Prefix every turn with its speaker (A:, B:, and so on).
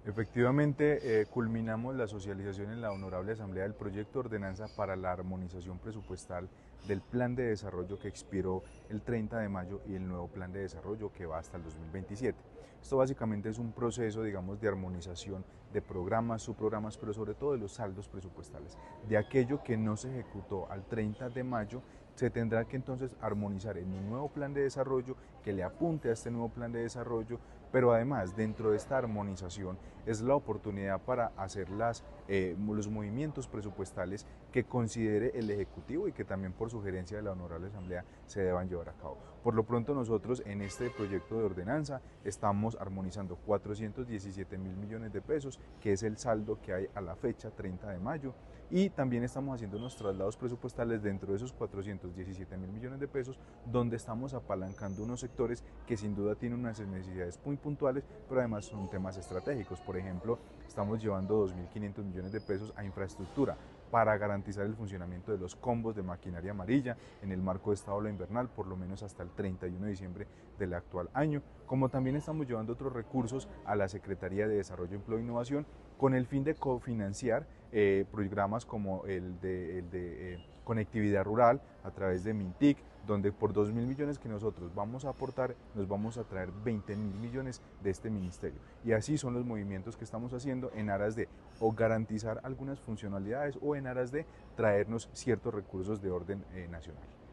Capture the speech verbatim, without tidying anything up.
A: Efectivamente, eh, culminamos la socialización en la Honorable Asamblea del proyecto de ordenanza para la armonización presupuestal del plan de desarrollo que expiró el treinta de mayo y el nuevo plan de desarrollo que va hasta el dos mil veintisiete. Esto básicamente es un proceso, digamos, de armonización de programas, subprogramas, pero sobre todo de los saldos presupuestales. De aquello que no se ejecutó al treinta de mayo, se tendrá que entonces armonizar en un nuevo plan de desarrollo que le apunte a este nuevo plan de desarrollo, pero además dentro de esta armonización es la oportunidad para hacer las, eh, los movimientos presupuestales que considere el Ejecutivo y que también por sugerencia de la Honorable Asamblea se deban llevar a cabo. Por lo pronto nosotros en este proyecto de ordenanza estamos armonizando cuatrocientos diecisiete mil millones de pesos, que es el saldo que hay a la fecha treinta de mayo, y también estamos haciendo unos traslados presupuestales dentro de esos cuatrocientos diecisiete mil millones de pesos, donde estamos apalancando unos sectores que sin duda tienen unas necesidades muy puntuales, pero además son temas estratégicos. Por ejemplo, estamos llevando dos mil quinientos millones de pesos a infraestructura para garantizar el funcionamiento de los combos de maquinaria amarilla en el marco de esta ola invernal, por lo menos hasta el treinta y uno de diciembre del actual año, como también estamos llevando otros recursos a la Secretaría de Desarrollo, Empleo e Innovación con el fin de cofinanciar eh, programas como el de, el de eh, conectividad rural a través de Mintic, donde por dos mil millones que nosotros vamos a aportar, nos vamos a traer veinte mil millones de este ministerio. Y así son los movimientos que estamos haciendo en aras de o garantizar algunas funcionalidades o en aras de traernos ciertos recursos de orden eh, nacional.